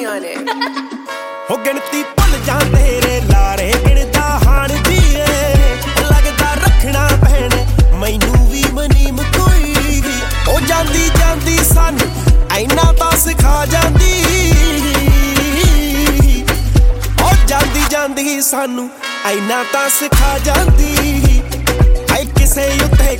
ਹੋ ਗਿਣਤੀ ਭੁੱਲ ਜਾਂ ਤੇਰੇ ਲਾਰੇ ਗਿਣਦਾ ਹਾਣ ਦੀਏ ਲੱਗਦਾ ਰੱਖਣਾ ਪੈਣੇ ਮੈਨੂੰ ਵੀ ਮਨੀਮ ਕੋਈ ਵੀ ਉਹ ਜਾਂਦੀ ਜਾਂਦੀ ਸਾਨੂੰ ਐਨਾ ਤਾਂ ਸਿਖਾ ਜਾਂਦੀ ਉਹ ਜਾਂਦੀ ਜਾਂਦੀ ਸਾਨੂੰ ਐਨਾ ਤਾਂ ਸਿਖਾ ਜਾਂਦੀ ਆਈ ਕਿਸੇ ਉੱਤੇ